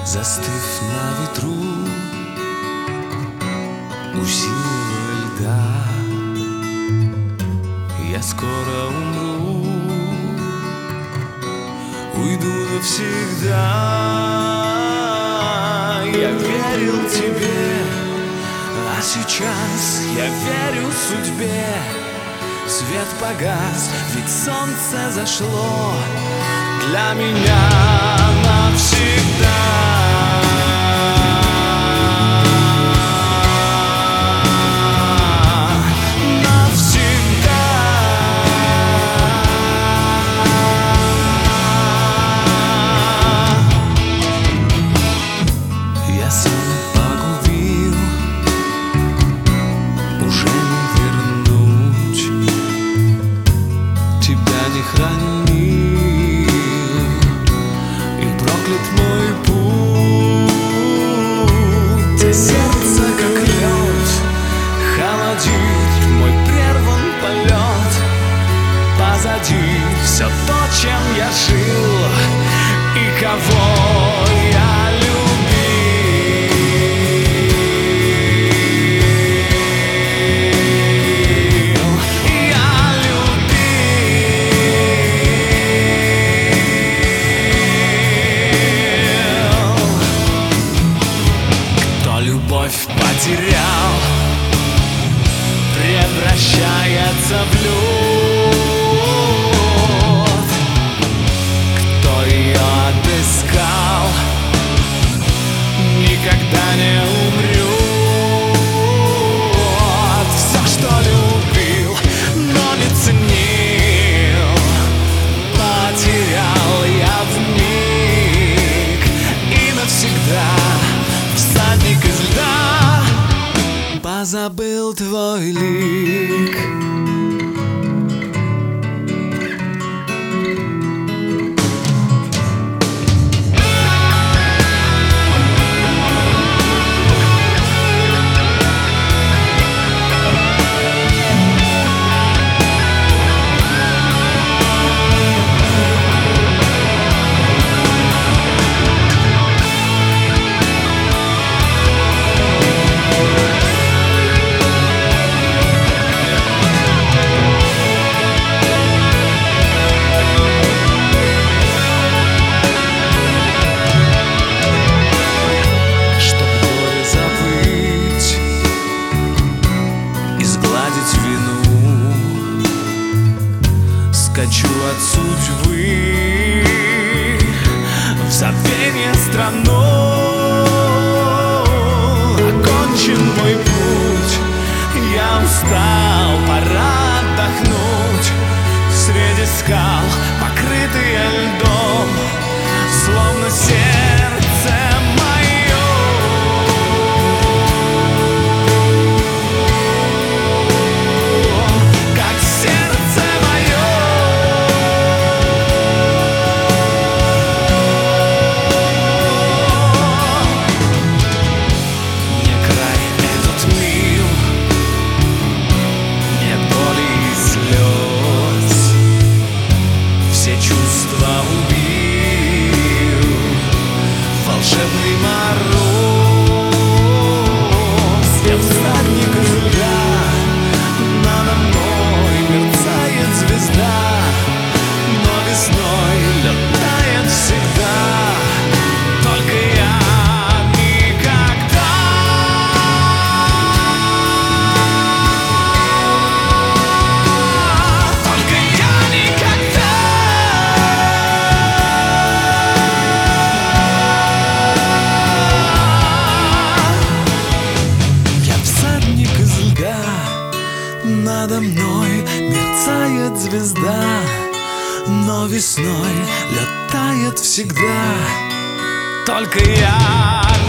Застыв на ветру у синего льда, я скоро умру, уйду навсегда. Я верил тебе, а сейчас я верю судьбе. Свет погас, ведь солнце зашло для меня навсегда. Сердце, как лед, холодит мой прерван полет. Позади все то, чем я жил и кого я любил. Я любил. Кто любовь потерял, превращается в лед. Кто ее отыскал, никогда не умрет. Все, что любил, но не ценил, потерял я вмиг и навсегда. Всадник из льда позабыл твой лик. Скачу от судьбы в забвение страной. Окончен мой путь, я устал, пора отдохнуть. Среди скал, покрытые льдом, словно сердце мое. Как сердце мое. Чувства убил волшебный мороз. Я всадник из льда, надо мной мерцает звезда, но весной летает всегда. Только я никогда. Только я никогда. Надо мной мерцает звезда, но весной летает всегда. Только я